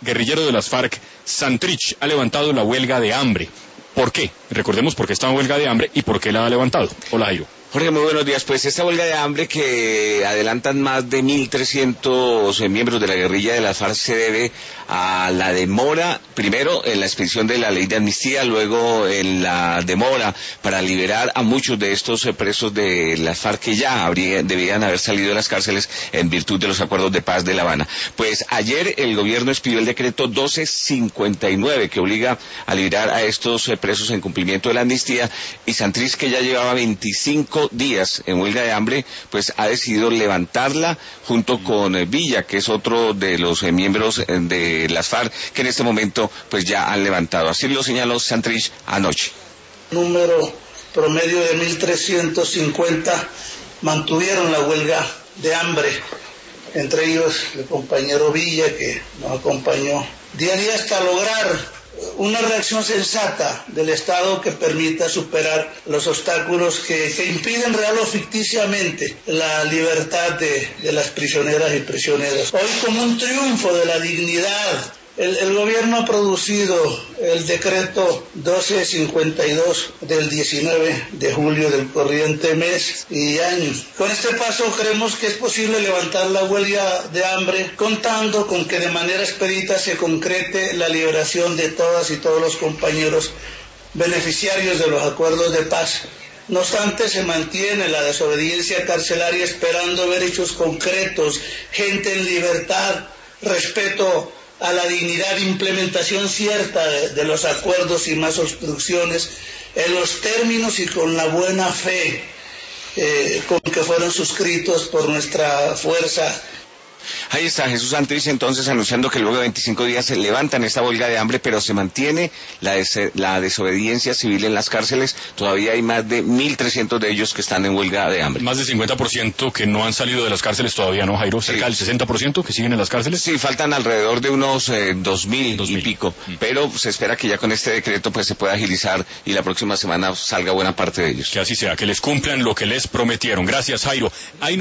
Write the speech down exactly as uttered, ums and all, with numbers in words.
guerrillero de las FARC, Santrich, ha levantado la huelga de hambre. ¿Por qué? Recordemos por qué está en huelga de hambre y por qué la ha levantado. Hola, Jairo. Jorge, muy buenos días. Pues esta huelga de hambre que adelantan más de mil trescientos miembros de la guerrilla de las FARC se debe a la demora, primero en la expedición de la ley de amnistía, luego en la demora para liberar a muchos de estos presos de las FARC que ya habría, debían haber salido de las cárceles en virtud de los acuerdos de paz de La Habana. Pues ayer el gobierno expidió el decreto doce cincuenta y nueve que obliga a liberar a estos presos en cumplimiento de la amnistía, y Santrich, que ya llevaba veinticinco días en huelga de hambre, pues ha decidido levantarla junto con eh, Villa, que es otro de los eh, miembros eh, de las FARC, que en este momento pues ya han levantado. Así lo señaló Santrich anoche. Número promedio de mil trescientos cincuenta mantuvieron la huelga de hambre, entre ellos el compañero Villa, que nos acompañó día a día hasta lograr una reacción sensata del Estado que permita superar los obstáculos que, que impiden real o ficticiamente la libertad de, de las prisioneras y prisioneros. Hoy, como un triunfo de la dignidad, el, el gobierno ha producido el decreto doce cincuenta y dos del diecinueve de julio del corriente mes y año. Con este paso creemos que es posible levantar la huelga de hambre, contando con que de manera expedita se concrete la liberación de todas y todos los compañeros beneficiarios de los acuerdos de paz. No obstante, se mantiene la desobediencia carcelaria esperando ver hechos concretos, gente en libertad, respeto a la dignidad, implementación cierta de, de los acuerdos y más obstrucciones en los términos y con la buena fe eh, con que fueron suscritos por nuestra fuerza. Ahí está Jesús Santrich entonces anunciando que luego de veinticinco días se levantan esta huelga de hambre, pero se mantiene la, des la desobediencia civil en las cárceles. Todavía hay más de mil trescientos de ellos que están en huelga de hambre. Más del cincuenta por ciento que no han salido de las cárceles todavía, ¿no, Jairo? Cerca sí. del sesenta por ciento que siguen en las cárceles. Sí, faltan alrededor de unos eh, dos mil y pico, mm. pero se espera que ya con este decreto pues se pueda agilizar y la próxima semana salga buena parte de ellos. Que así sea, que les cumplan lo que les prometieron. Gracias, Jairo. Hay